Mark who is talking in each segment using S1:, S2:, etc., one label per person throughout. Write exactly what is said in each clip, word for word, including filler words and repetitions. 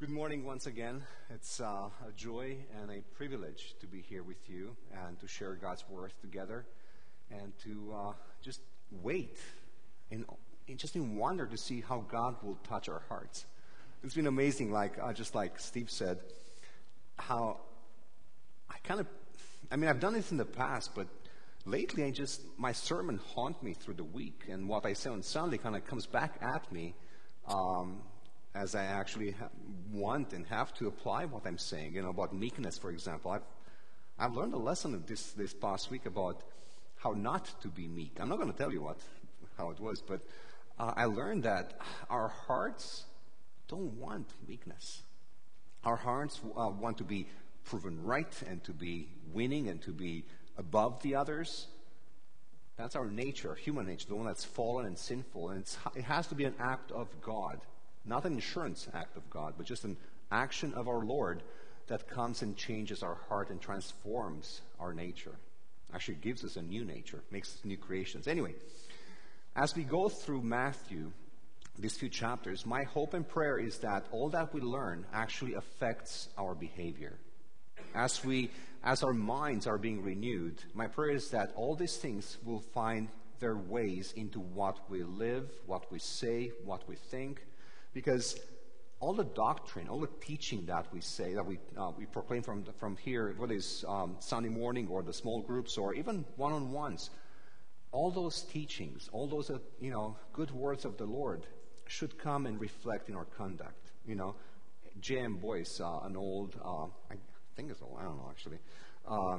S1: Good morning once again. It's uh, a joy and a privilege to be here with you and to share God's Word together and to uh, just wait and, and just in wonder to see how God will touch our hearts. It's been amazing, like uh, just like Steve said, how I kind of, I mean, I've done this in the past, but lately I just, my sermon haunt me through the week, and what I say on Sunday kind of comes back at me um, as I actually ha- want and have to apply what I'm saying. You know, about meekness, for example. I've I've learned a lesson of this this past week about how not to be meek. I'm not going to tell you what how it was, but uh, I learned that our hearts don't want meekness. Our hearts uh, want to be proven right and to be winning and to be above the others. That's our nature, human nature, the one that's fallen and sinful. And it's, it has to be an act of God. Not an insurance act of God, but just an action of our Lord that comes and changes our heart and transforms our nature. Actually gives us a new nature, makes us new creations. Anyway, as we go through Matthew, these few chapters, my hope and prayer is that all that we learn actually affects our behavior. As we, as our minds are being renewed, my prayer is that all these things will find their ways into what we live, what we say, what we think. Because all the doctrine, all the teaching that we say, that we uh, we proclaim from from here, whether it's um, Sunday morning or the small groups or even one-on-ones, all those teachings, all those uh, you know good words of the Lord should come and reflect in our conduct. You know, J M Boyce, uh, an old, uh, I think it's old, I don't know actually, uh,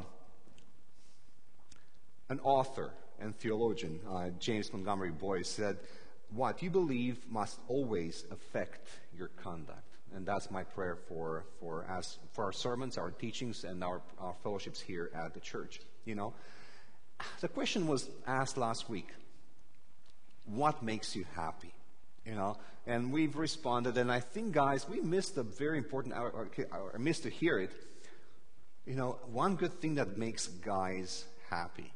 S1: an author and theologian, uh, James Montgomery Boyce, said, what you believe must always affect your conduct. And that's my prayer for for us, for our sermons, our teachings, and our, our fellowships here at the church. You know, the question was asked last week, what makes you happy? You know, and we've responded, and I think, guys, we missed a very important, or, or, or missed to hear it. You know, one good thing that makes guys happy: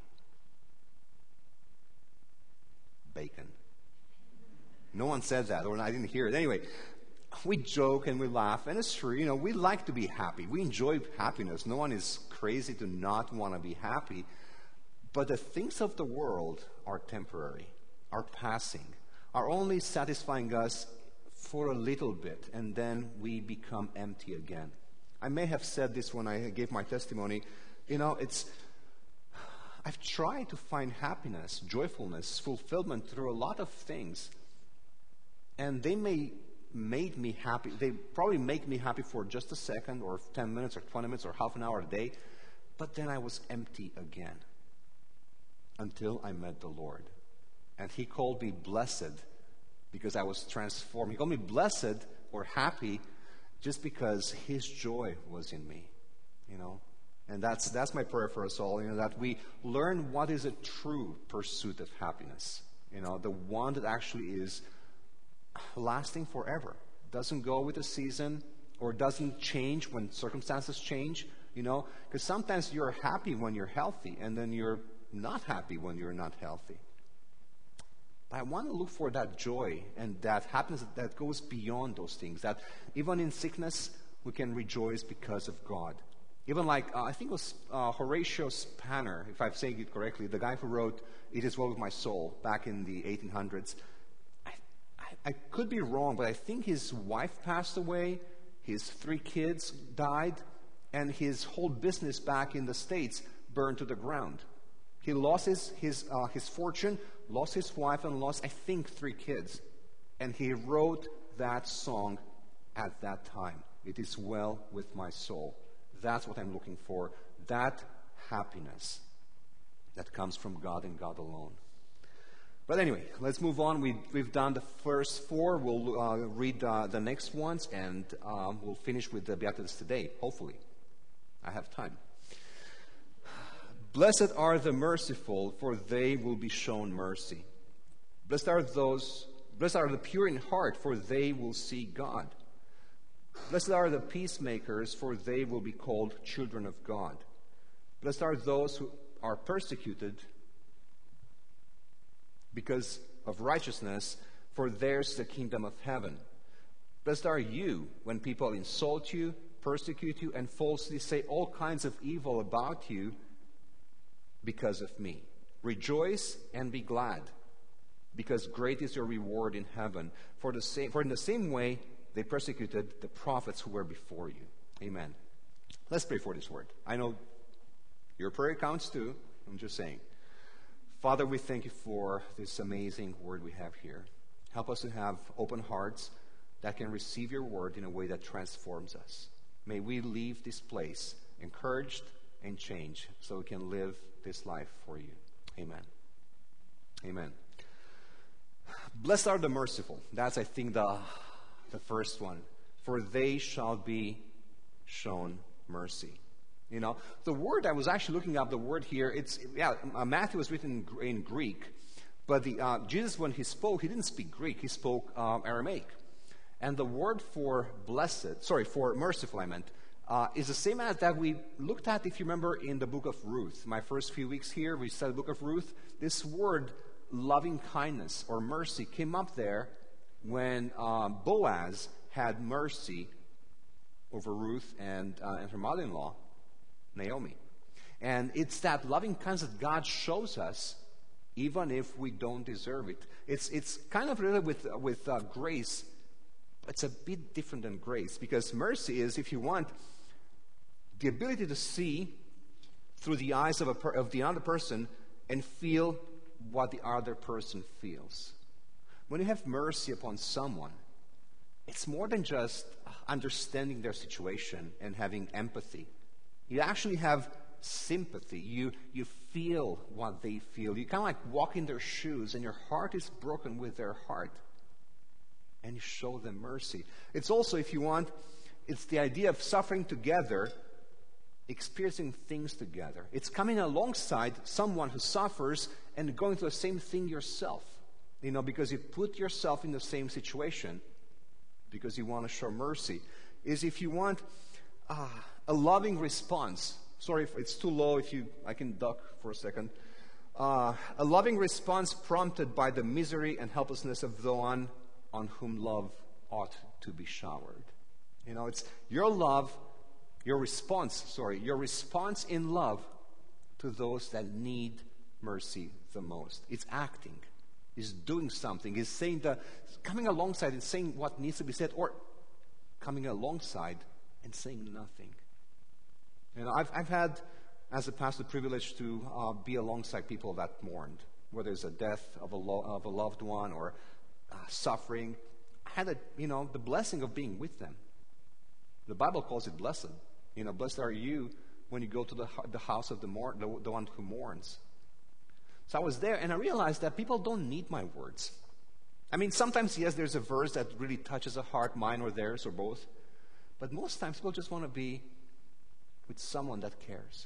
S1: bacon. No one said that, or I didn't hear it. Anyway, we joke and we laugh, and it's true. You know, we like to be happy. We enjoy happiness. No one is crazy to not want to be happy. But the things of the world are temporary, are passing, are only satisfying us for a little bit, and then we become empty again. I may have said this when I gave my testimony. You know, it's I've tried to find happiness, joyfulness, fulfillment through a lot of things. And they may make me happy. They probably make me happy for just a second or ten minutes or twenty minutes or half an hour a day. But then I was empty again until I met the Lord. And He called me blessed because I was transformed. He called me blessed or happy just because His joy was in me, you know. And that's that's my prayer for us all, you know, that we learn what is a true pursuit of happiness. You know, the one that actually is lasting forever, doesn't go with the season or doesn't change when circumstances change, you know, because sometimes you're happy when you're healthy and then you're not happy when you're not healthy. But I want to look for that joy and that happiness that goes beyond those things, that even in sickness we can rejoice because of God. Even like, uh, I think it was uh, Horatio Spanner, if I'm saying it correctly, the guy who wrote It Is Well With My Soul back in the eighteen hundreds. I could be wrong, but I think his wife passed away, his three kids died, and his whole business back in the States burned to the ground. He lost his his, uh, his fortune, lost his wife, and lost, I think, three kids. And he wrote that song at that time. It is well with my soul. That's what I'm looking for. That happiness that comes from God and God alone. But anyway, let's move on. We, we've done the first four. We'll uh, read uh, the next ones, and um, we'll finish with the Beatitudes today, hopefully. I have time. Blessed are the merciful, for they will be shown mercy. Blessed are those, blessed are the pure in heart, for they will see God. Blessed are the peacemakers, for they will be called children of God. Blessed are those who are persecuted because of righteousness, for theirs is the kingdom of heaven. Blessed are you when people insult you, persecute you, and falsely say all kinds of evil about you because of me. Rejoice and be glad, because great is your reward in heaven. For the same, for in the same way they persecuted the prophets who were before you. Amen. Let's pray for this word. I know your prayer counts too. I'm just saying. Father, we thank you for this amazing word we have here. Help us to have open hearts that can receive your word in a way that transforms us. May we leave this place encouraged and changed so we can live this life for you. Amen. Amen. Blessed are the merciful. That's, I think, the, the first one. For they shall be shown mercy. You know, the word, I was actually looking up the word here. It's, yeah, uh, Matthew was written in, in Greek. But the, uh, Jesus, when he spoke, he didn't speak Greek. He spoke um, Aramaic. And the word for blessed, sorry, for merciful, I meant, uh, is the same as that we looked at, if you remember, in the book of Ruth. My first few weeks here, we studied the book of Ruth. This word, loving kindness or mercy, came up there when uh, Boaz had mercy over Ruth and, uh, and her mother-in-law, Naomi. And it's that loving kindness that God shows us even if we don't deserve it. It's, it's kind of related with, with uh, grace. It's a bit different than grace, because mercy is, if you want, the ability to see through the eyes of, a per, of the other person and feel what the other person feels. When you have mercy upon someone, it's more than just understanding their situation and having empathy. You actually have sympathy. You, you feel what they feel. You kind of like walk in their shoes, and your heart is broken with their heart. And you show them mercy. It's also, if you want, it's the idea of suffering together, experiencing things together. It's coming alongside someone who suffers and going through the same thing yourself. You know, because you put yourself in the same situation because you want to show mercy. Is if you want uh, a loving response. Sorry if it's too low, if you, I can duck for a second. Uh, a loving response prompted by the misery and helplessness of the one on whom love ought to be showered. You know, it's your love, your response, sorry, your response in love to those that need mercy the most. It's acting. It's doing something. It's saying the, coming alongside and saying what needs to be said, or coming alongside and saying nothing. You know, I've, I've had, as a pastor, the privilege to uh, be alongside people that mourned, whether it's a death of a, lo- of a loved one or uh, suffering. I had, a, you know, the blessing of being with them. The Bible calls it blessed. You know, blessed are you when you go to the, the house of the, mourn, the, the one who mourns. So I was there, and I realized that people don't need my words. I mean, sometimes, yes, there's a verse that really touches a heart, mine or theirs, or both. But most times, people just want to be with someone that cares.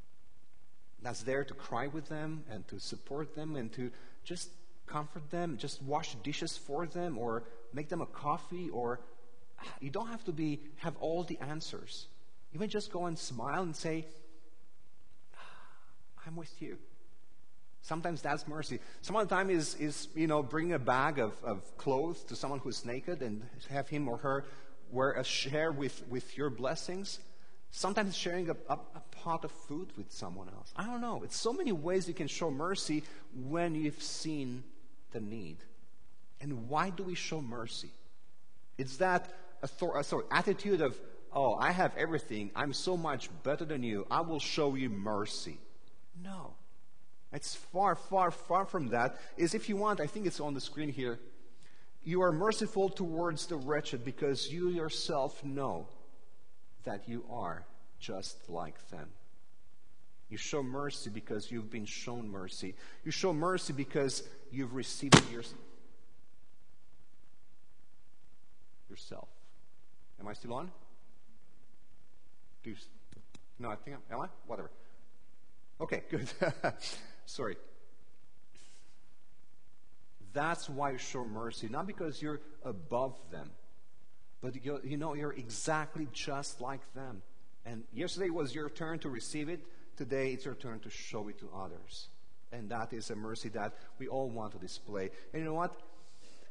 S1: That's there to cry with them and to support them and to just comfort them, just wash dishes for them or make them a coffee. Or you don't have to be have all the answers. Even just go and smile and say, I'm with you. Sometimes that's mercy. Some of the time is, is you know, bring a bag of, of clothes to someone who's naked and have him or her wear a share with, with your blessings. Sometimes sharing a, a, a pot of food with someone else. I don't know. It's so many ways you can show mercy when you've seen the need. And why do we show mercy? It's that author, uh, sorry, attitude of, oh, I have everything. I'm so much better than you. I will show you mercy. No. It's far, far, far from that. Is if you want, I think it's on the screen here. You are merciful towards the wretched because you yourself know that you are just like them. You show mercy because you've been shown mercy. You show mercy because you've received it your, yourself. Am I still on? Do you, no, I think I'm, am I? Whatever. Okay, good. Sorry. That's why you show mercy, not because you're above them, but you, you know you're exactly just like them. And yesterday was your turn to receive it. Today it's your turn to show it to others. And that is a mercy that we all want to display. And you know what?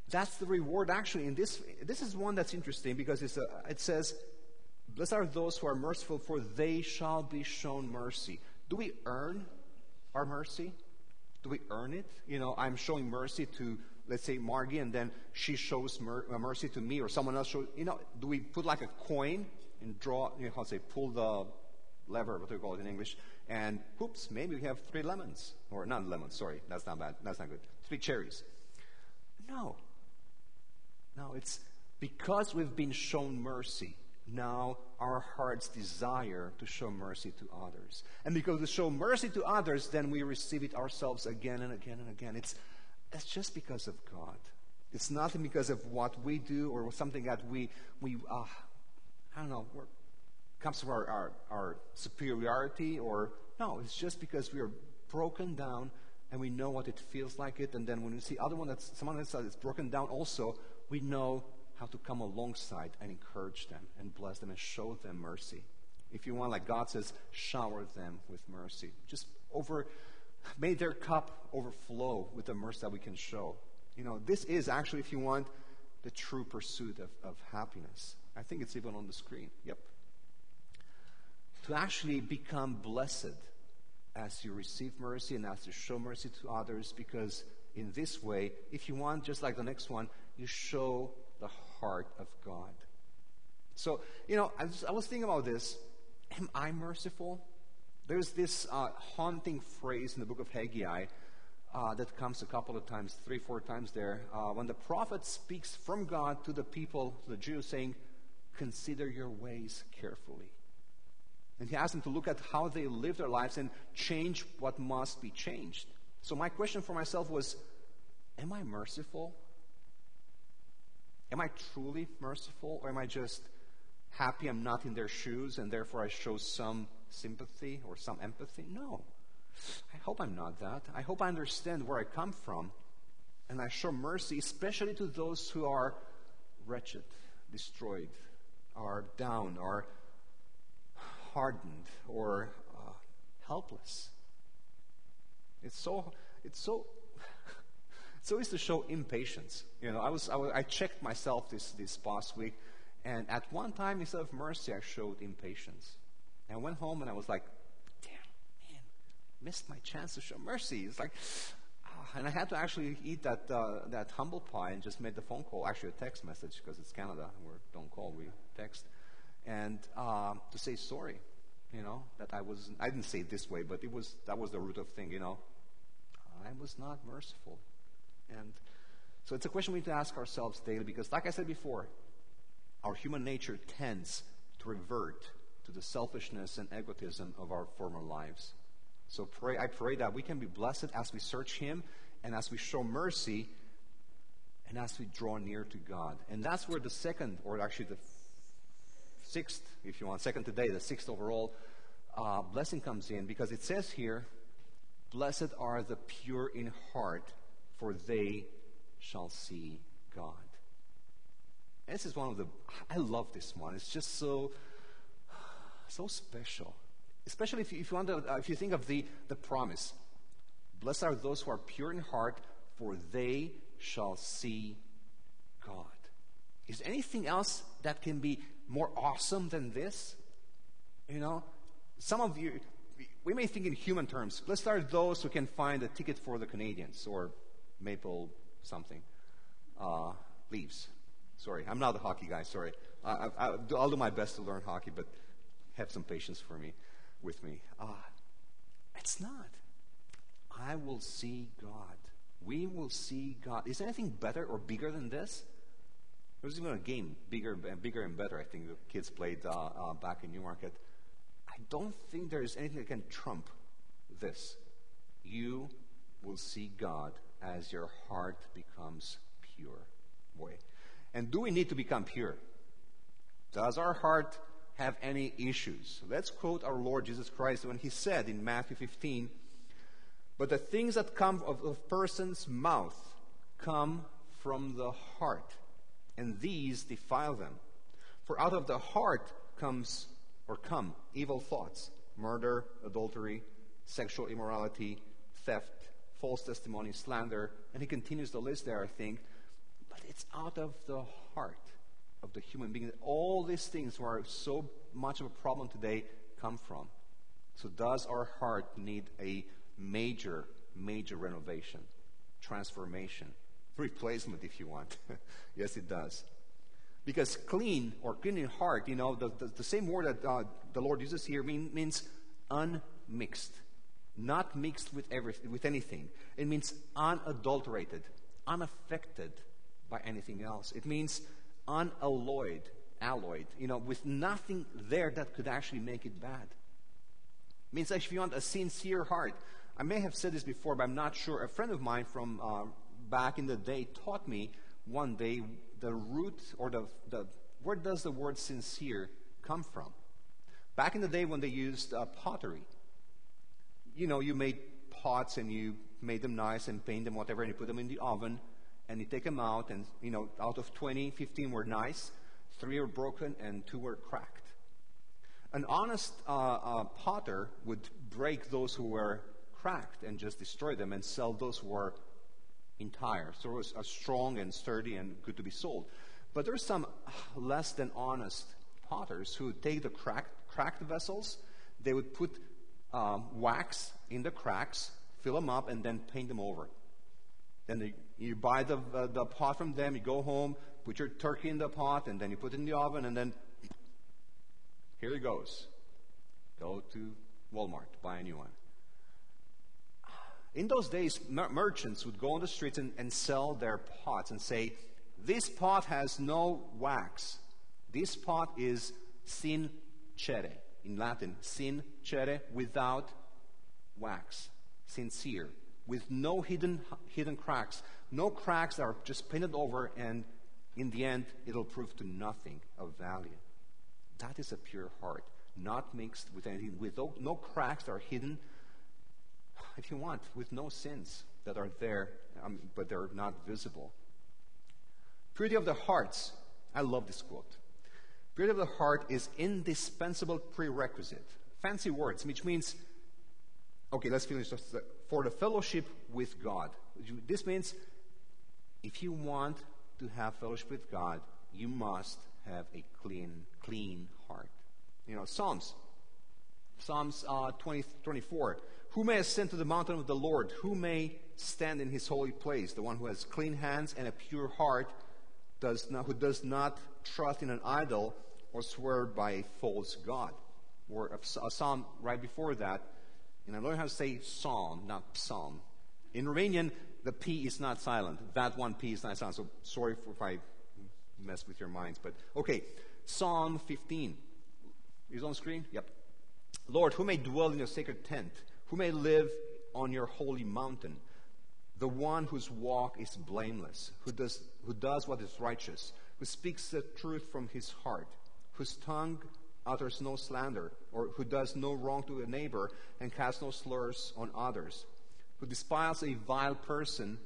S1: That's the reward actually. In this, this is one that's interesting because it's a, it says, blessed are those who are merciful, for they shall be shown mercy. Do we earn our mercy? Do we earn it? You know, I'm showing mercy to, let's say, Margie, and then she shows mer- mercy to me, or someone else shows, you know, do we put like a coin and draw, you know, how to say, pull the lever, what do we call it in English, and oops, maybe we have three lemons, or not lemons, sorry, that's not bad, that's not good, three cherries. No. No, it's because we've been shown mercy. Now our hearts desire to show mercy to others. And because we show mercy to others, then we receive it ourselves again and again and again. It's, it's just because of God. It's nothing because of what we do or something that we, we uh, I don't know, we're, comes from our, our, our superiority, or no, it's just because we are broken down and we know what it feels like it. And then when we see other one that's, someone else that's broken down also, we know how to come alongside and encourage them and bless them and show them mercy. If you want, like God says, shower them with mercy. Just over, may their cup overflow with the mercy that we can show. You know, this is actually, if you want, the true pursuit of, of happiness. I think it's even on the screen. Yep. To actually become blessed as you receive mercy and as you show mercy to others, because in this way, if you want, just like the next one, you show the heart of God. So, you know, I was, I was thinking about this. Am I merciful? There's this uh, haunting phrase in the book of Haggai uh, that comes a couple of times, three, four times there, uh, when the prophet speaks from God to the people, to the Jews, saying, consider your ways carefully. And he asks them to look at how they live their lives and change what must be changed. So my question for myself was, am I merciful? Am I truly merciful, or am I just happy I'm not in their shoes and therefore I show some sympathy or some empathy? No. I hope I'm not that. I hope I understand where I come from and I show mercy, especially to those who are wretched, destroyed, are down, are hardened, or uh, helpless. It's so, it's so... So it's to show impatience. You know, I was, I was I checked myself this, this past week, and at one time, instead of mercy, I showed impatience. And I went home and I was like, damn, man, missed my chance to show mercy. It's like, ah, and I had to actually eat that uh, that humble pie and just made the phone call, actually a text message, because it's Canada, we don't call, we text, and uh, to say sorry. You know, that I was, I didn't say it this way, but it was, that was the root of thing. You know, I was not merciful. And so it's a question we need to ask ourselves daily, because like I said before, our human nature tends to revert to the selfishness and egotism of our former lives. So pray, I pray that we can be blessed as we search Him and as we show mercy and as we draw near to God. And that's where the second, or actually the sixth, if you want, second today, the sixth overall uh, blessing comes in, because it says here, blessed are the pure in heart, for they shall see God. And this is one of the, I love this one. It's just so, so special. Especially if you, if you want to, uh, if you think of the, the promise. Blessed are those who are pure in heart, for they shall see God. Is there anything else that can be more awesome than this? You know, some of you, we may think in human terms. Blessed are those who can find a ticket for the Canadians, or Maple something. Uh, Leafs. Sorry, I'm not a hockey guy, sorry. I, I, I'll do my best to learn hockey, but have some patience for me, with me. Uh, it's not. I will see God. We will see God. Is there anything better or bigger than this? There was even a game, bigger and bigger and better, I think the kids played uh, uh, back in Newmarket. I don't think there is anything that can trump this. You will see God as your heart becomes pure. Boy. And do we need to become pure? Does our heart have any issues? Let's quote our Lord Jesus Christ when He said in Matthew fifteen, but the things that come of a person's mouth come from the heart, and these defile them. For out of the heart comes, or come, evil thoughts, murder, adultery, sexual immorality, theft, false testimony, slander, and he continues the list there, I think. But it's out of the heart of the human being that all these things who are so much of a problem today come from. So does our heart need a major, major renovation, transformation, replacement if you want? Yes, it does. Because clean or clean in heart, you know, the, the, the same word that uh, the Lord uses here mean, means unmixed. Not mixed with everything, with anything. It means unadulterated, unaffected by anything else. It means unalloyed, alloyed, you know, with nothing there that could actually make it bad. It means that if you want a sincere heart, I may have said this before, but I'm not sure. A friend of mine from uh, back in the day taught me one day the root or the, the where does the word sincere come from? Back in the day when they used uh, pottery, you know, you made pots and you made them nice and paint them, whatever, and you put them in the oven, and you take them out, and, you know, out of twenty, fifteen were nice, three were broken, and two were cracked. An honest uh, uh, potter would break those who were cracked and just destroy them and sell those who were entire. So it was uh, strong and sturdy and good to be sold. But there's some less than honest potters who would take the cracked, cracked vessels, they would put Um, wax in the cracks, fill them up, and then paint them over. Then they, you buy the, uh, the pot from them, you go home, put your turkey in the pot, and then you put it in the oven, and then here it goes. Go to Walmart, buy a new one. In those days, mer- merchants would go on the streets and, and sell their pots and say, this pot has no wax. This pot is sincere. In Latin, sincere, without wax, sincere, with no hidden hidden cracks, no cracks that are just painted over, and in the end, it'll prove to nothing of value. That is a pure heart, not mixed with anything, with no, no cracks that are hidden, if you want, with no sins that are there, um, but they're not visible. Purity of the hearts. I love this quote. Purity of the heart is indispensable prerequisite. Fancy words, which means, okay, let's finish this. For the fellowship with God. This means if you want to have fellowship with God, you must have a clean, clean heart. You know, Psalms. Psalms uh, twenty, twenty-four. Who may ascend to the mountain of the Lord? Who may stand in his holy place? The one who has clean hands and a pure heart, does not, who does not trust in an idol or swear by a false god. Or a, a psalm right before that, and I learned how to say psalm, not psalm. In Romanian, the P is not silent. That one P is not silent. So sorry for if I mess with your minds. But okay, Psalm fifteen. Is it on screen? Yep. Lord, who may dwell in your sacred tent? Who may live on your holy mountain? The one whose walk is blameless, who does, who does what is righteous, who speaks the truth from his heart, whose tongue utters no slander, or who does no wrong to a neighbor and casts no slurs on others, who despises a vile person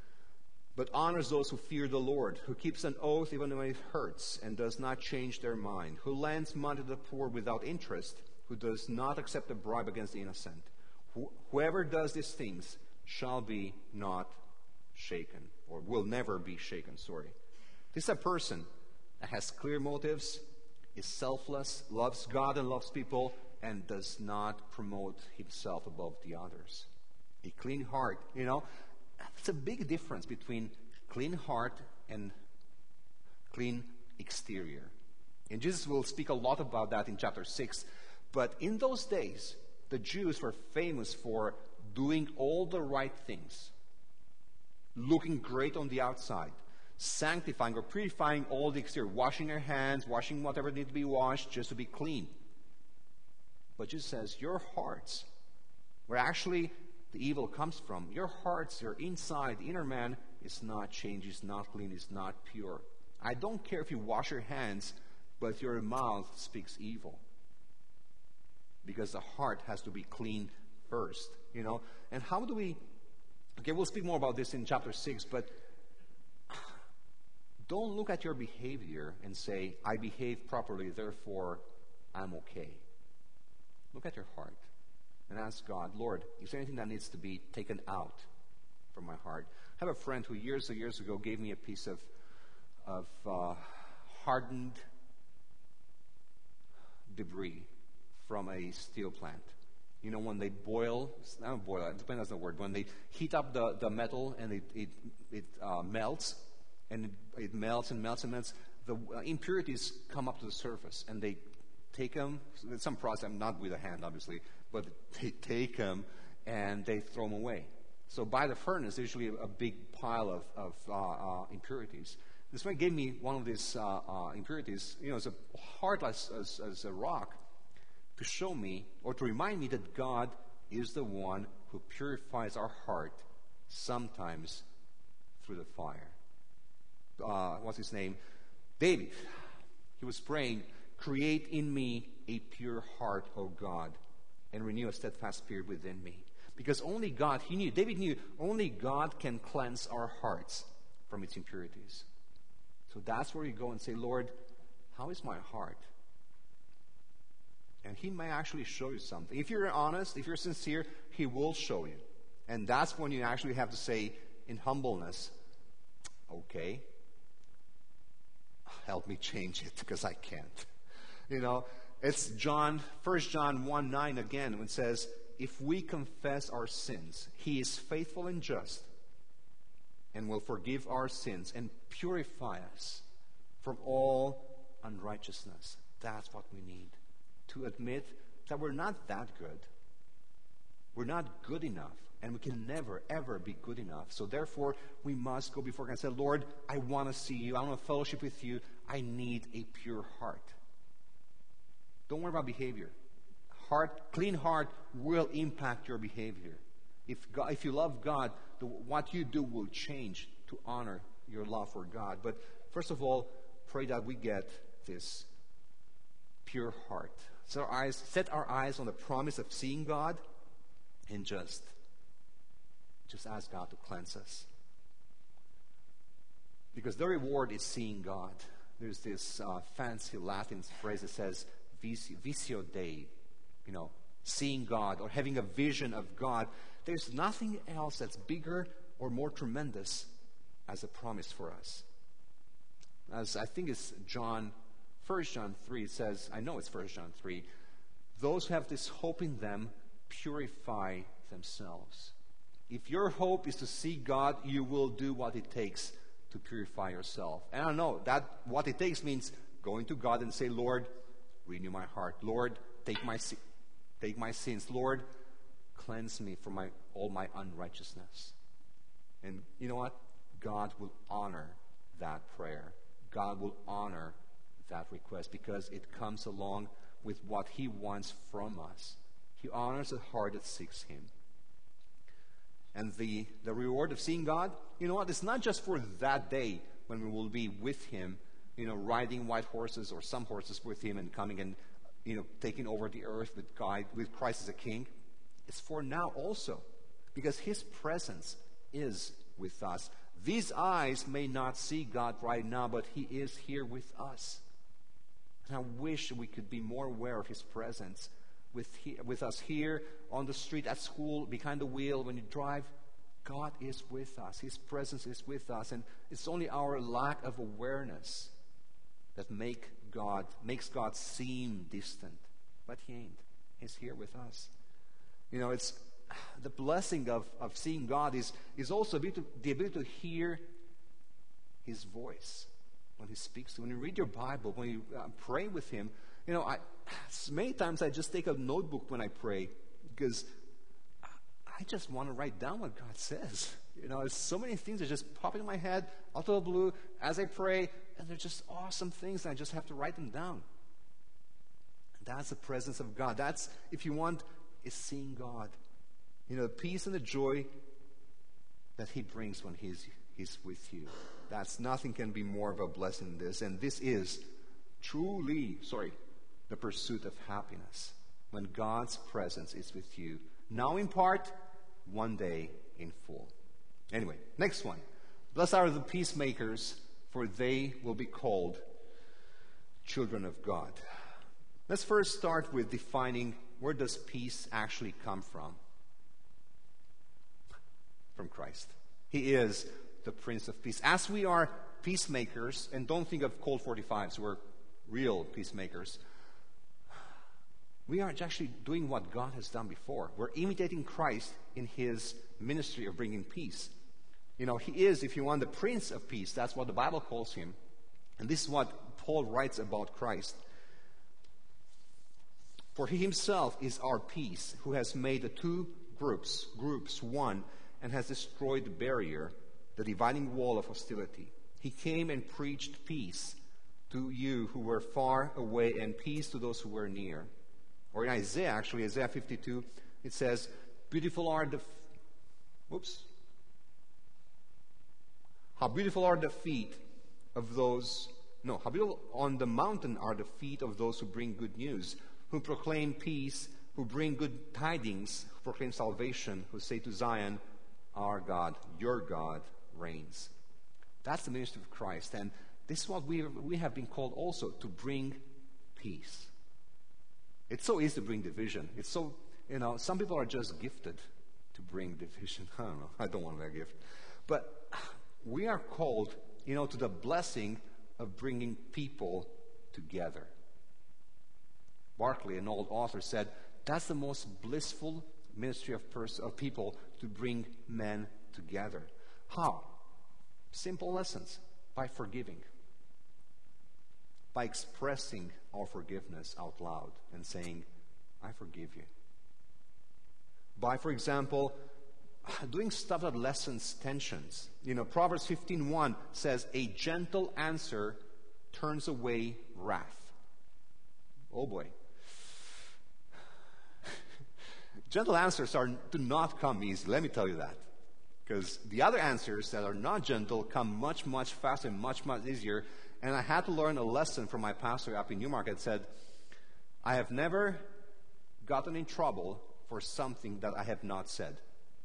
S1: but honors those who fear the Lord, who keeps an oath even when it hurts and does not change their mind, who lends money to the poor without interest, who does not accept a bribe against the innocent. Wh- whoever does these things shall be not shaken, or will never be shaken, sorry. This is a person that has clear motives, is selfless, loves God and loves people, and does not promote himself above the others. A clean heart, you know, it's a big difference between clean heart and clean exterior. And Jesus will speak a lot about that in chapter six. But in those days, the Jews were famous for doing all the right things, looking great on the outside, sanctifying or purifying all the exterior, washing their hands, washing whatever needs to be washed just to be clean. But Jesus says, your hearts, where actually the evil comes from, your hearts, your inside, the inner man is not changed, is not clean, is not pure. I don't care if you wash your hands, but your mouth speaks evil. Because the heart has to be clean first, you know. And how do we, okay, we'll speak more about this in chapter six, but don't look at your behavior and say, I behave properly, therefore I'm okay. Look at your heart and ask God, Lord, is there anything that needs to be taken out from my heart? I have a friend who years and years ago gave me a piece of of uh, hardened debris from a steel plant. You know, when they boil, not boil, it depends on the word, when they heat up the, the metal and it, it, it uh, melts, and it, it melts and melts and melts, the uh, impurities come up to the surface, and they take them, there's some process, not with a hand, obviously, but they take them and they throw them away. So by the furnace, there's usually a, a big pile of, of uh, uh, impurities. This man gave me one of these uh, uh, impurities, you know, it's a hard as, as, as a rock, to show me, or to remind me that God is the one who purifies our heart, sometimes through the fire. Uh, what's his name? David. He was praying, create in me a pure heart, O God, and renew a steadfast spirit within me. Because only God, he knew, David knew, only God can cleanse our hearts from its impurities. So that's where you go and say, Lord, how is my heart? And he may actually show you something. If you're honest, if you're sincere, he will show you. And that's when you actually have to say in humbleness, okay, help me change it because I can't. You know, it's John, First John one nine again, when it says, if we confess our sins, he is faithful and just and will forgive our sins and purify us from all unrighteousness. That's what we need. To admit that we're not that good. We're not good enough, and we can never, ever be good enough. So therefore, we must go before God and say, Lord, I want to see you. I want to fellowship with you. I need a pure heart. Don't worry about behavior. Heart, clean heart will impact your behavior. If God, if you love God, the, what you do will change to honor your love for God. But first of all, pray that we get this pure heart. Set our eyes, set our eyes on the promise of seeing God, and just, just ask God to cleanse us. Because the reward is seeing God. There's this uh, fancy Latin phrase that says, visio Dei, you know, seeing God or having a vision of God. There's nothing else that's bigger or more tremendous as a promise for us. As I think it's John First John three, it says, I know it's First John three, those who have this hope in them purify themselves. If your hope is to see God, you will do what it takes to purify yourself. And I know that what it takes means going to God and say, Lord, renew my heart. Lord, take my take my sins. Lord, cleanse me from my all my unrighteousness. And you know what? God will honor that prayer. God will honor that request because it comes along with what he wants from us. He honors a heart that seeks him. And the, the reward of seeing God, you know what? It's not just for that day when we will be with him, you know, riding white horses or some horses with him and coming and, you know, taking over the earth with God, with Christ as a king. It's for now also because his presence is with us. These eyes may not see God right now, but he is here with us. And I wish we could be more aware of his presence with, he, with us here, on the street, at school, behind the wheel, when you drive. God is with us. His presence is with us. And it's only our lack of awareness that make God, makes God seem distant. But he ain't. He's here with us. You know, it's the blessing of, of seeing God is, is also the ability to hear his voice when he speaks to you. When you read your Bible, when you uh, pray with him, you know, I, many times I just take a notebook when I pray because I just want to write down what God says. You know, there's so many things that just pop in my head out of the blue as I pray, and they're just awesome things, and I just have to write them down. That's the presence of God. That's, if you want, is seeing God. You know, the peace and the joy that he brings when he's, he's with you. That's nothing can be more of a blessing than this. And this is truly, sorry, the pursuit of happiness. When God's presence is with you. Now in part, one day in full. Anyway, next one. Blessed are the peacemakers, for they will be called children of God. Let's first start with defining where does peace actually come from? From Christ. He is the Prince of Peace. As we are peacemakers, and don't think of Colt forty-fives, we're real peacemakers. We are actually doing what God has done before. We're imitating Christ in his ministry of bringing peace. You know, he is, if you want, the Prince of Peace. That's what the Bible calls him. And this is what Paul writes about Christ. For he himself is our peace, who has made the two groups, groups one, and has destroyed the barrier, the dividing wall of hostility. He came and preached peace to you who were far away and peace to those who were near. Or in Isaiah, actually, Isaiah fifty-two, it says, beautiful are the... F- Whoops. How beautiful are the feet of those... No, how beautiful on the mountain are the feet of those who bring good news, who proclaim peace, who bring good tidings, who proclaim salvation, who say to Zion, our God, your God reigns. That's the ministry of Christ. And this is what we, we have been called also, to bring peace. It's so easy to bring division. It's so, you know, some people are just gifted to bring division. I don't know. I don't want that gift. But we are called, you know, to the blessing of bringing people together. Barclay, an old author, said, that's the most blissful ministry of, pers- of people, to bring men together. How? Simple lessons. By forgiving. By expressing our forgiveness out loud and saying, I forgive you. By, for example, doing stuff that lessens tensions. You know, Proverbs fifteen one says, a gentle answer turns away wrath. Oh boy. Gentle answers are, do not come easy, let me tell you that. Because the other answers that are not gentle come much, much faster and much, much easier. And I had to learn a lesson from my pastor up in Newmarket. Said, I have never gotten in trouble for something that I have not said.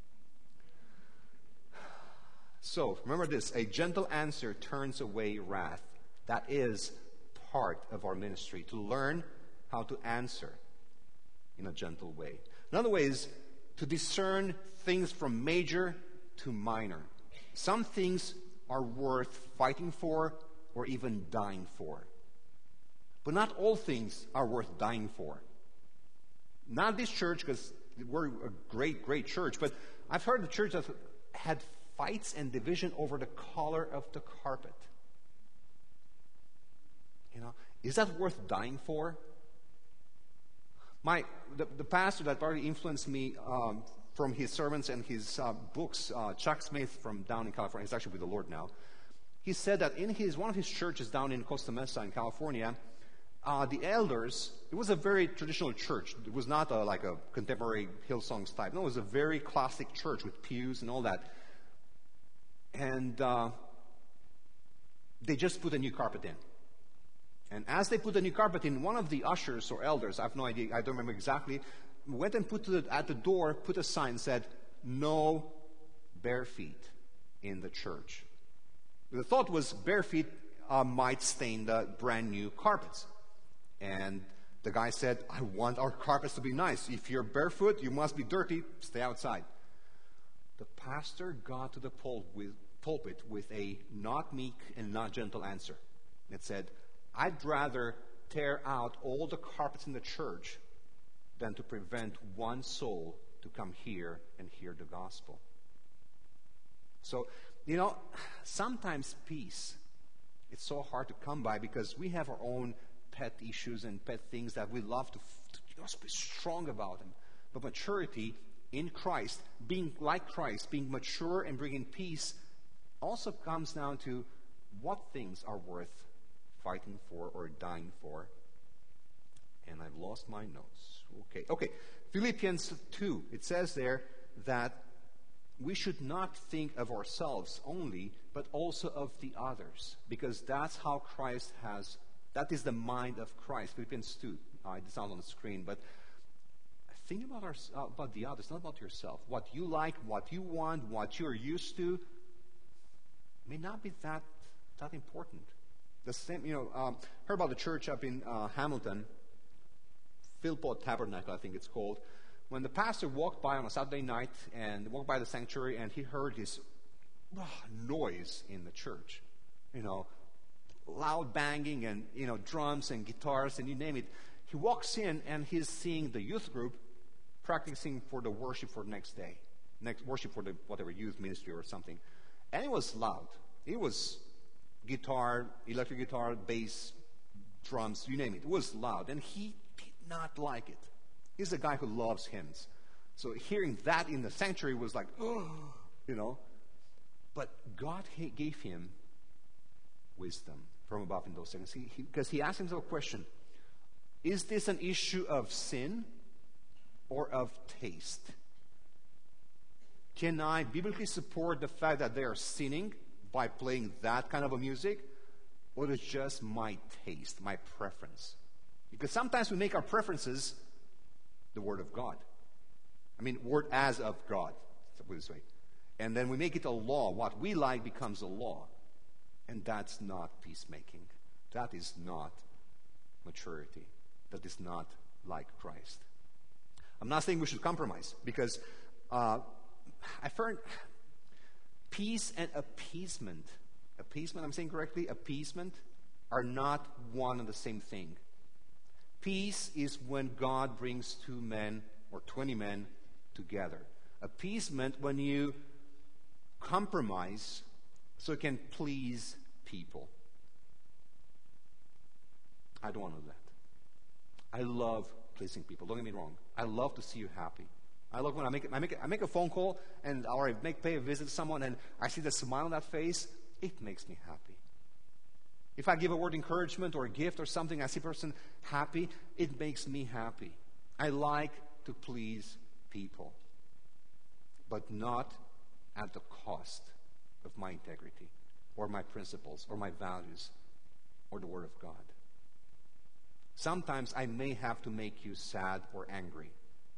S1: So, remember this, a gentle answer turns away wrath. That is part of our ministry, to learn how to answer in a gentle way. Another way is to discern things from major to minor. Some things are worth fighting for or even dying for. But not all things are worth dying for. Not this church, because we're a great, great church, but I've heard the church that had fights and division over the color of the carpet. You know, is that worth dying for? My the, the pastor that probably influenced me um, from his sermons and his uh, books, uh, Chuck Smith from down in California, he's actually with the Lord now. He said that in his one of his churches down in Costa Mesa in California, uh, the elders, it was a very traditional church. It was not a, like a contemporary Hillsongs type. No, it was a very classic church with pews and all that. And uh, they just put a new carpet in. And as they put the new carpet in, one of the ushers or elders, I have no idea, I don't remember exactly, went and put the, at the door, put a sign, said, no bare feet in the church. The thought was bare feet uh, might stain the brand new carpets. And the guy said, I want our carpets to be nice. If you're barefoot, you must be dirty, stay outside. The pastor got to the pul- with, pulpit with a not meek and not gentle answer. It said, I'd rather tear out all the carpets in the church than to prevent one soul to come here and hear the gospel. So, you know, sometimes peace, it's so hard to come by because we have our own pet issues and pet things that we love to, to just be strong about them. But maturity in Christ, being like Christ, being mature and bringing peace, also comes down to what things are worth fighting for or dying for. And I've lost my notes. Okay, okay. Philippians two, it says there that we should not think of ourselves only, but also of the others, because that's how Christ has, that is the mind of Christ. Philippians two, uh, it's not on the screen, but think about, our, uh, about the others, not about yourself. What you like, what you want, what you're used to, may not be that, that important. The same, you know, um, heard about the church up in uh, Hamilton, Philpott Tabernacle, I think it's called. When the pastor walked by on a Saturday night and walked by the sanctuary and he heard this oh, noise in the church. you know, loud banging and, you know, drums and guitars and you name it. He walks in and he's seeing the youth group practicing for the worship for the next day. Next worship for the whatever youth ministry or something. And it was loud. It was guitar, electric guitar, bass, drums, you name it. It was loud. And he did not like it. He's a guy who loves hymns. So hearing that in the sanctuary was like, oh, you know. But God gave him wisdom from above in those seconds. He, he, because he asked himself a question. Is this an issue of sin or of taste? Can I biblically support the fact that they are sinning by playing that kind of a music? Or is it just my taste, my preference? Because sometimes we make our preferences the Word of God. I mean, Word as of God, to put it this way. And then we make it a law. What we like becomes a law. And that's not peacemaking. That is not maturity. That is not like Christ. I'm not saying we should compromise, because uh, I've heard peace and appeasement, appeasement, I'm saying correctly, appeasement are not one and the same thing. Peace is when God brings two men or twenty men together. Appeasement when you compromise so it can please people. I don't want to do that. I love pleasing people. Don't get me wrong. I love to see you happy. I love when I make I make I make a phone call and or I make pay a visit to someone and I see the smile on that face. It makes me happy. If I give a word of encouragement or a gift or something, I see a person happy. It makes me happy. I like to please people, but not at the cost of my integrity or my principles or my values or the Word of God. Sometimes I may have to make you sad or angry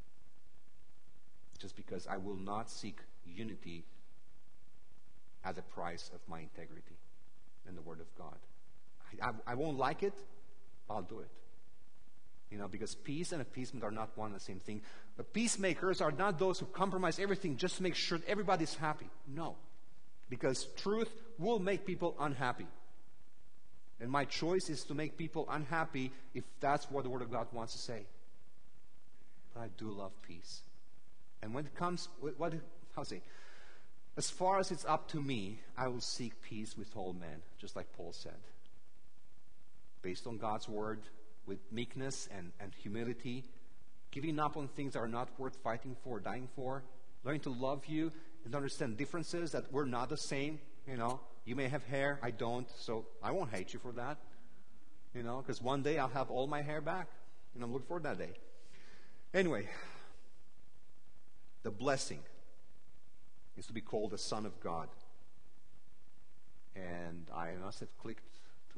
S1: just because I will not seek unity at the price of my integrity and the Word of God. I, I, I won't like it, I'll do it. You know, because peace and appeasement are not one and the same thing. The peacemakers are not those who compromise everything just to make sure that everybody's happy. No. Because truth will make people unhappy. And my choice is to make people unhappy if that's what the Word of God wants to say. But I do love peace. And when it comes, what, how to say, as far as it's up to me, I will seek peace with all men, just like Paul said. Based on God's Word, with meekness and, and humility, giving up on things that are not worth fighting for, dying for, learning to love you and understand differences, that we're not the same, you know. You may have hair, I don't, so I won't hate you for that, you know, because one day I'll have all my hair back, and I'm looking forward to that day. Anyway, the blessing is to be called the Son of God. And I must have clicked to,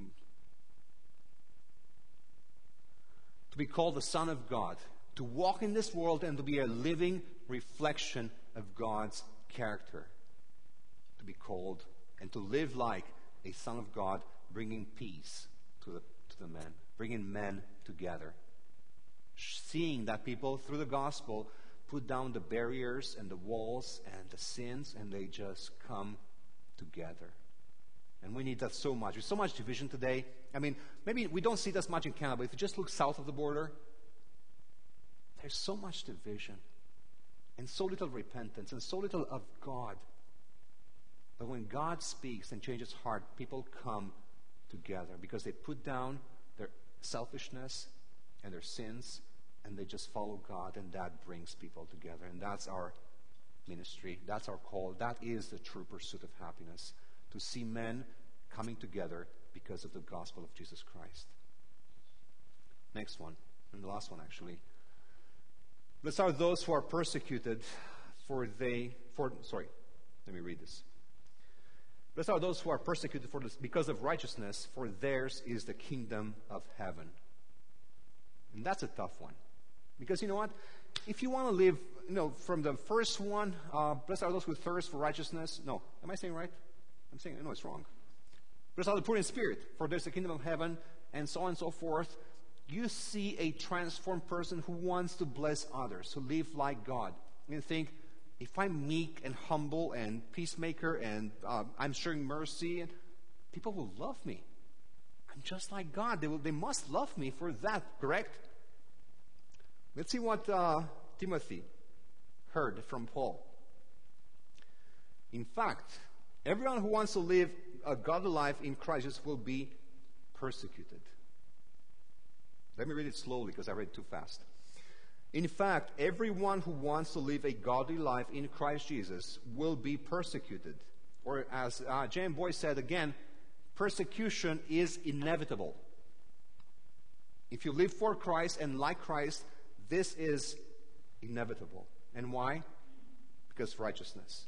S1: to be called the Son of God, to walk in this world and to be a living reflection of God's character, to be called and to live like a Son of God, bringing peace to the, to the men, bringing men together. Seeing that people, through the gospel, put down the barriers and the walls and the sins, and they just come together. And we need that so much. There's so much division today. I mean, maybe we don't see it as much in Canada, but if you just look south of the border, there's so much division and so little repentance and so little of God. But when God speaks and changes heart, people come together because they put down their selfishness and their sins and they just follow God, and that brings people together. And that's our ministry. That's our call. That is the true pursuit of happiness, to see men coming together because of the gospel of Jesus Christ. Next one, and the last one actually. Blessed are those who are persecuted for they, for, sorry, let me read this. Blessed are those who are persecuted for this because of righteousness, for theirs is the kingdom of heaven. And that's a tough one. Because you know what? If you want to live, you know, from the first one, uh, blessed are those who thirst for righteousness. No, am I saying right? I'm saying, no, it's wrong. Blessed are the poor in spirit, for there's the kingdom of heaven, and so on and so forth. You see a transformed person who wants to bless others, who live like God. You think, if I'm meek and humble and peacemaker and uh, I'm showing mercy, and people will love me. I'm just like God. They will, they must love me for that, correct? Let's see what uh, Timothy heard from Paul. In fact, everyone who wants to live a godly life in Christ Jesus will be persecuted. Let me read it slowly because I read it too fast. In fact, everyone who wants to live a godly life in Christ Jesus will be persecuted. Or as uh, Jan Boyce said again, persecution is inevitable. If you live for Christ and like Christ, this is inevitable. And why? Because righteousness.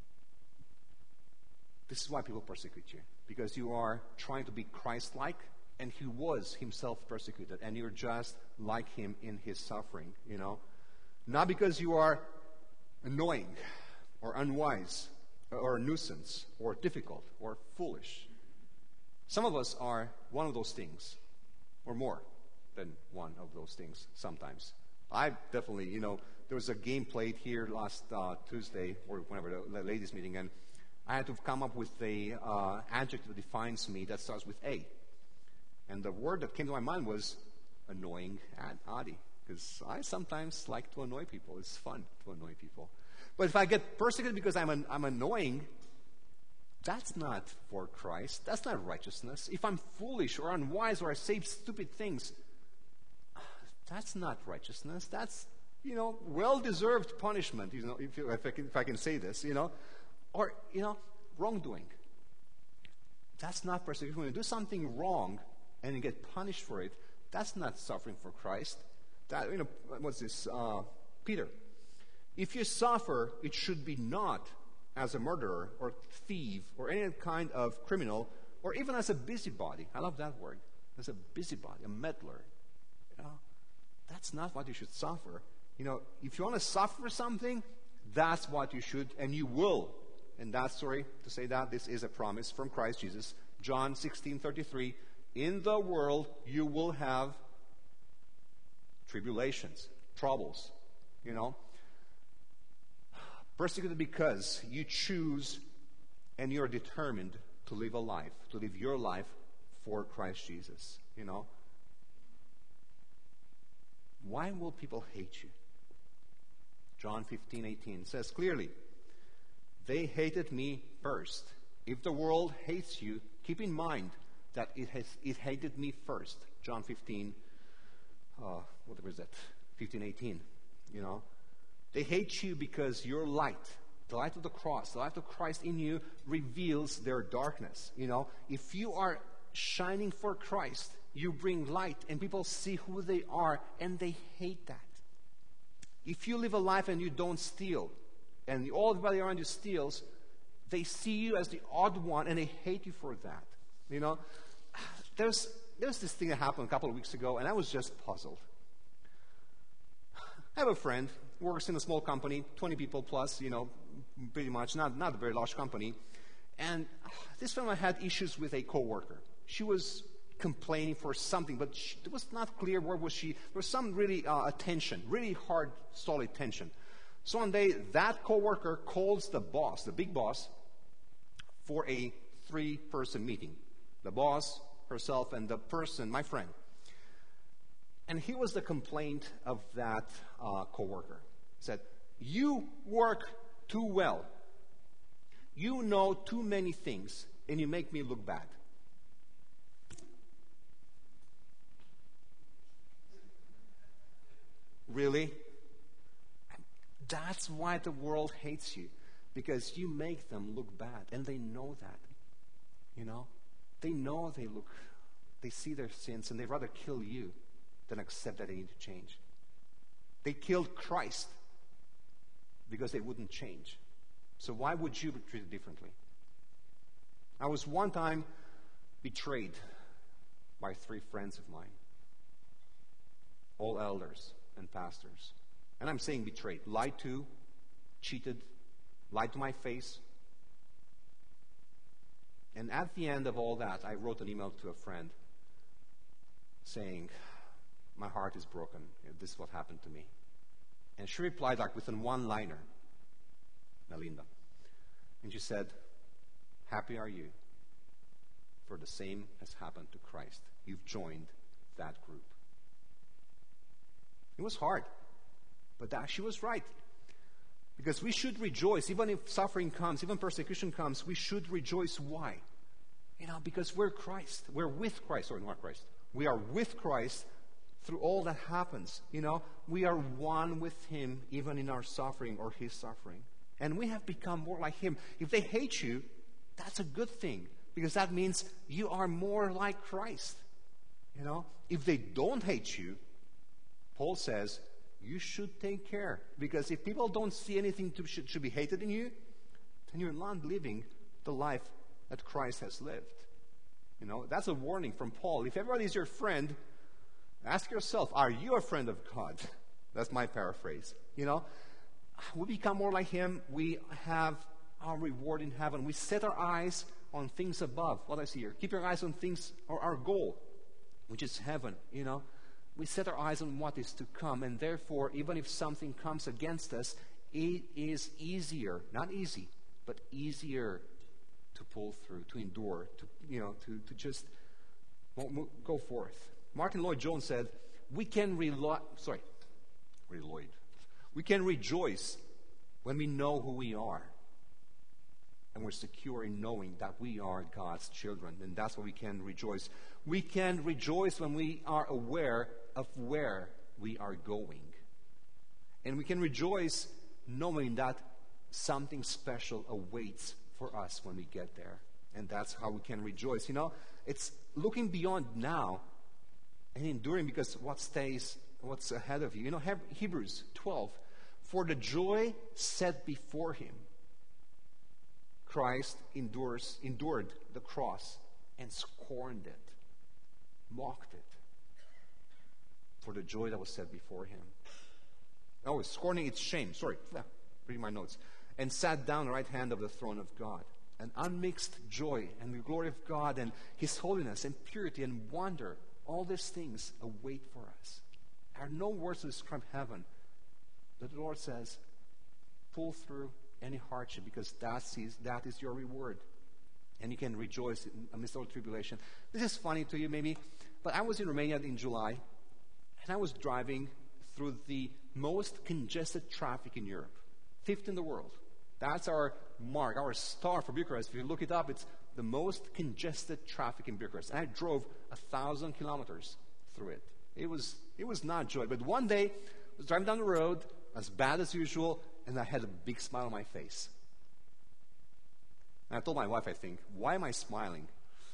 S1: This is why people persecute you. Because you are trying to be Christ-like, and he was himself persecuted, and you're just like him in his suffering, you know. Not because you are annoying or unwise or a nuisance or difficult or foolish. Some of us are one of those things, or more than one of those things sometimes. I definitely, you know, there was a game played here last uh, Tuesday, or whenever the, the ladies' meeting, and I had to come up with a uh, adjective that defines me that starts with A. And the word that came to my mind was annoying and Adi. Because I sometimes like to annoy people. It's fun to annoy people. But if I get persecuted because I'm, an, I'm annoying, that's not for Christ. That's not righteousness. If I'm foolish or unwise or I say stupid things, that's not righteousness. That's, you know, well-deserved punishment, you know, if, you, if, I can, if I can say this, you know. Or, you know, wrongdoing. That's not persecution. When you do something wrong and you get punished for it, that's not suffering for Christ. That, you know, what's this? Uh, Peter. If you suffer, it should be not as a murderer or thief or any kind of criminal or even as a busybody. I love that word. As a busybody, a meddler. You know, that's not what you should suffer. You know, if you want to suffer for something, that's what you should, and you will. And that's, sorry to say that, this is a promise from Christ Jesus. John sixteen thirty-three, in the world you will have tribulations, troubles, you know. Persecuted because you choose and you're determined to live a life, to live your life for Christ Jesus, you know. Why will people hate you? John fifteen eighteen says clearly, they hated me first. If the world hates you, keep in mind that it has it hated me first. John fifteen, uh, whatever is that? fifteen eighteen. You know, they hate you because your light, the light of the cross, the light of Christ in you, reveals their darkness. You know, if you are shining for Christ, you bring light, and people see who they are, and they hate that. If you live a life and you don't steal, and all everybody around you steals, they see you as the odd one, and they hate you for that. You know, there's there's this thing that happened a couple of weeks ago, and I was just puzzled. I have a friend who works in a small company, twenty people plus, you know, pretty much, not, not a very large company. And this family had issues with a coworker. She was complaining for something, but she, it was not clear where was she. There was some really uh, tension, really hard, solid tension. So one day, that coworker calls the boss, the big boss, for a three-person meeting. The boss, herself, and the person, my friend. And here was the complaint of that uh, coworker. He said, you work too well. You know too many things, and you make me look bad. Really? That's why the world hates you. Because you make them look bad. And they know that. You know? They know they look, they see their sins, and they'd rather kill you than accept that they need to change. They killed Christ because they wouldn't change. So why would you be treated differently? I was one time betrayed by three friends of mine. All elders and pastors. And I'm saying betrayed. Lied to, cheated, lied to my face. And at the end of all that, I wrote an email to a friend saying, my heart is broken. This is what happened to me. And she replied like with a one-liner, Melinda. And she said, happy are you for the same has happened to Christ. You've joined that group. It was hard, but that, she was right. Because we should rejoice, even if suffering comes, even persecution comes, we should rejoice. Why? You know, because we're Christ. We're with Christ. Sorry, not Christ. We are with Christ through all that happens. You know, we are one with Him even in our suffering or His suffering. And we have become more like Him. If they hate you, that's a good thing. Because that means you are more like Christ. You know, if they don't hate you, Paul says, you should take care. Because if people don't see anything to should, should be hated in you, then you're not living the life that Christ has lived. You know, that's a warning from Paul. If everybody is your friend, ask yourself, are you a friend of God? That's my paraphrase. You know, we become more like Him. We have our reward in heaven. We set our eyes on things above. What I see here. Keep your eyes on things, or our goal, which is heaven, you know. We set our eyes on what is to come, and therefore, even if something comes against us, it is easier, not easy, but easier to pull through, to endure, to, you know, to, to just go forth. Martin Lloyd-Jones said, we can rely, sorry, Lloyd, we can rejoice when we know who we are. And we're secure in knowing that we are God's children. And that's why we can rejoice. We can rejoice when we are aware of where we are going. And we can rejoice knowing that something special awaits for us when we get there. And that's how we can rejoice. You know, it's looking beyond now and enduring because what stays, what's ahead of you. You know, Hebrews twelve, for the joy set before Him, Christ endures, endured the cross and scorned it, mocked it, for the joy that was set before Him. Oh, scorning its shame. Sorry, reading my notes. And sat down at the right hand of the throne of God. An unmixed joy and the glory of God and His holiness and purity and wonder. All these things await for us. There are no words to describe heaven. The Lord says, pull through any hardship, because that is, that is your reward. And you can rejoice in amidst all tribulation. This is funny to you maybe, but I was in Romania in July, and I was driving through the most congested traffic in Europe. Fifth in the world. That's our mark, our star for Bucharest. If you look it up, it's the most congested traffic in Bucharest. And I drove a thousand kilometers through it. It was, it was not joy. But one day, I was driving down the road, as bad as usual, and I had a big smile on my face. And I told my wife, I think, why am I smiling?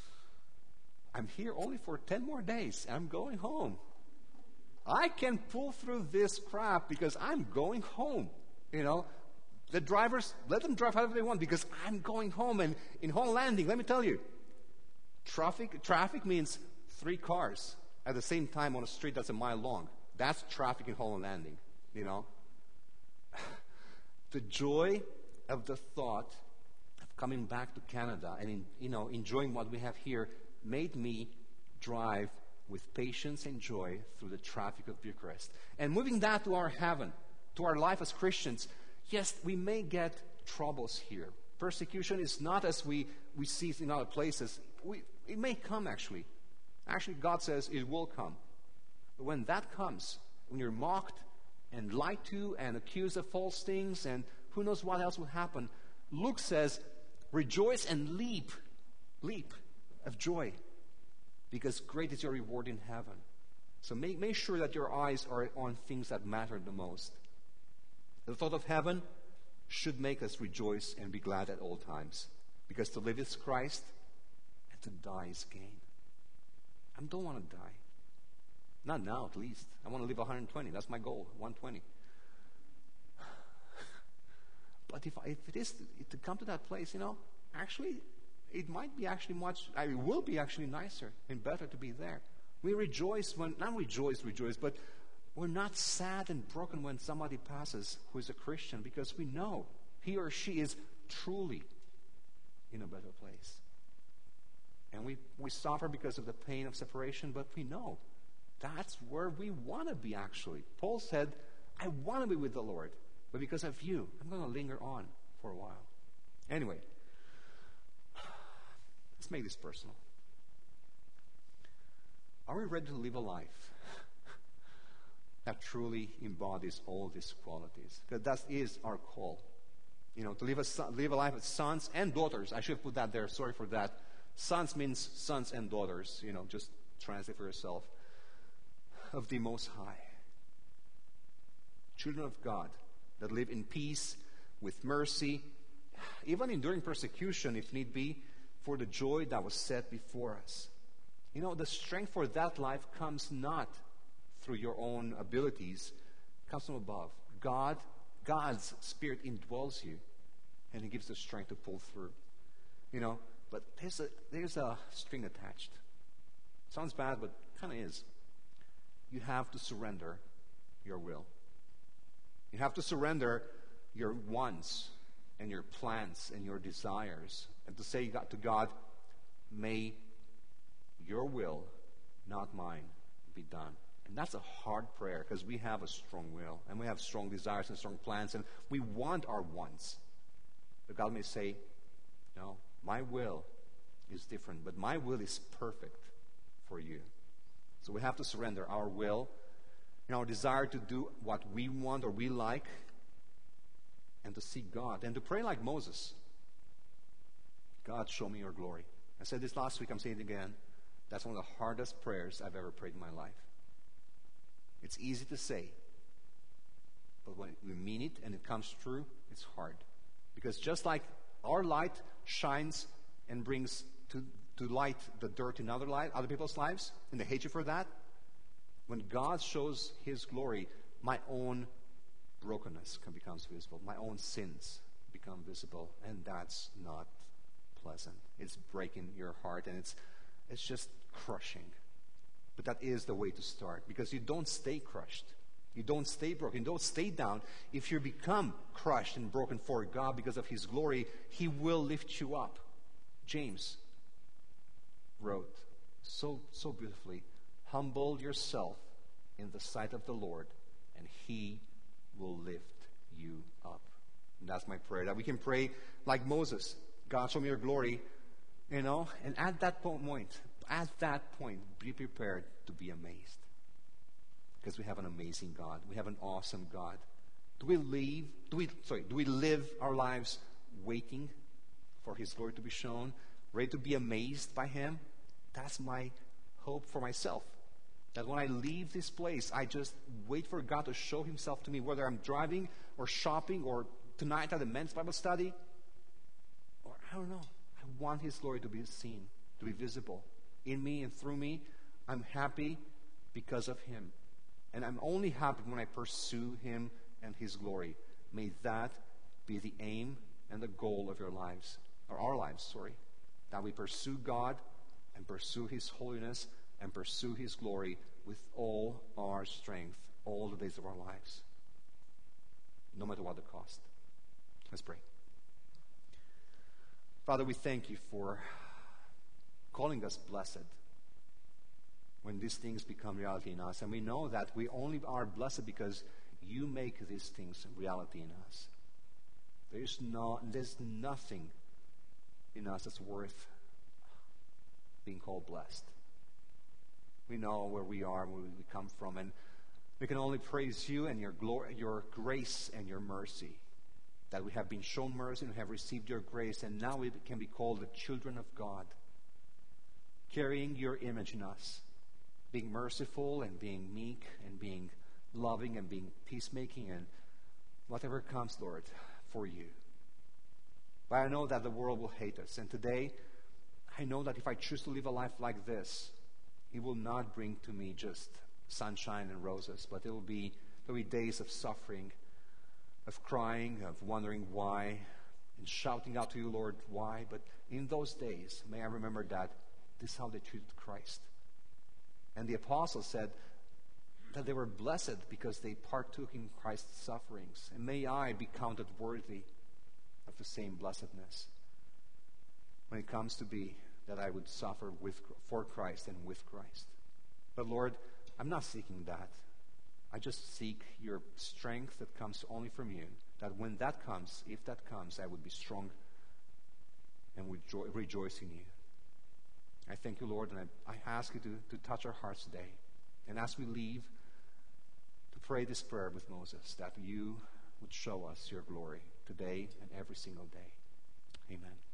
S1: I'm here only for ten more days. And I'm going home. I can pull through this crap because I'm going home. You know, the drivers, let them drive however they want because I'm going home. And in Holland Landing, let me tell you, traffic, traffic means three cars at the same time on a street that's a mile long. That's traffic in Holland Landing, you know. The joy of the thought of coming back to Canada and in, you know, enjoying what we have here made me drive with patience and joy through the traffic of Bucharest. And moving that to our heaven, to our life as Christians, yes, we may get troubles here. Persecution is not as we, we see it in other places. We, it may come actually. Actually, God says it will come. But when that comes, when you're mocked and lied to and accused of false things and who knows what else will happen, Luke says, rejoice and leap, leap of joy, because great is your reward in heaven. So make, make sure that your eyes are on things that matter the most. The thought of heaven should make us rejoice and be glad at all times, because to live is Christ and to die is gain. I don't want to die. Not now, at least. I want to live one hundred twenty. That's my goal, one hundred twenty. But if, I, if it is to, to come to that place, you know, actually, it might be actually much, I mean, it will be actually nicer and better to be there. We rejoice when, not rejoice, rejoice, but we're not sad and broken when somebody passes who is a Christian, because we know he or she is truly in a better place. And we, we suffer because of the pain of separation, but we know that's where we want to be actually. Paul said, I want to be with the Lord, but because of you, I'm going to linger on for a while. Anyway, let's make this personal. Are we ready to live a life that truly embodies all these qualities? Because that is our call. You know, to live a, son, live a life as sons and daughters. I should put that there. Sorry for that. Sons means sons and daughters. You know, just translate for yourself. Of the Most High. Children of God that live in peace, with mercy, even enduring persecution if need be, for the joy that was set before us. You know, the strength for that life comes not through your own abilities, it comes from above. God, God's Spirit indwells you, and He gives the strength to pull through. You know, but there's a, there's a string attached. Sounds bad, but kind of is. You have to surrender your will. You have to surrender your wants and your plans and your desires, and to say to God, may your will, not mine, be done. And that's a hard prayer because we have a strong will and we have strong desires and strong plans and we want our wants. But God may say, no, my will is different, but my will is perfect for you. So we have to surrender our will and our desire to do what we want or we like, and to seek God and to pray like Moses. God, show me your glory. I said this last week, I'm saying it again. That's one of the hardest prayers I've ever prayed in my life. It's easy to say, but when we mean it and it comes true, it's hard. Because just like our light shines and brings to, to light the dirt in other, life, other people's lives, and they hate you for that, when God shows His glory, my own brokenness can become visible. My own sins become visible, and that's not pleasant. It's breaking your heart, and it's it's just crushing. But that is the way to start, because you don't stay crushed. You don't stay broken. You don't stay down. If you become crushed and broken for God because of His glory, He will lift you up. James wrote so so beautifully, humble yourself in the sight of the Lord, and He will lift you up. And that's my prayer, that we can pray like Moses. God, show me your glory, you know, and at that point, at that point, be prepared to be amazed. Because we have an amazing God. We have an awesome God. Do we leave, do we, sorry, do we live our lives waiting for His glory to be shown, ready to be amazed by Him? That's my hope for myself. That when I leave this place, I just wait for God to show Himself to me, whether I'm driving or shopping or tonight at the men's Bible study. Or I don't know. I want His glory to be seen, to be visible in me and through me. I'm happy because of Him. And I'm only happy when I pursue Him and His glory. May that be the aim and the goal of your lives, or our lives, sorry. That we pursue God and pursue His holiness and pursue His glory with all our strength, all the days of our lives, no matter what the cost. Let's pray. Father, we thank You for calling us blessed when these things become reality in us. And we know that we only are blessed because You make these things reality in us. There's, no, there's nothing in us that's worth being called blessed. We know where we are, where we come from, and we can only praise You and Your glory, Your grace and Your mercy. That we have been shown mercy and have received Your grace, and now we can be called the children of God, carrying Your image in us, being merciful and being meek and being loving and being peacemaking and whatever comes, Lord, for You. But I know that the world will hate us, and today I know that if I choose to live a life like this, it will not bring to me just sunshine and roses, but it will be, there will be days of suffering, of crying, of wondering why, and shouting out to You, Lord, why. But in those days, may I remember that this is how they treated Christ. And the apostles said that they were blessed because they partook in Christ's sufferings. And may I be counted worthy of the same blessedness when it comes to be that I would suffer with, for Christ and with Christ. But Lord, I'm not seeking that. I just seek Your strength that comes only from You, that when that comes, if that comes, I would be strong and would jo- rejoice in You. I thank you, Lord, and I, I ask you to, to touch our hearts today. And as we leave, to pray this prayer with Moses, that you would show us your glory today and every single day. Amen.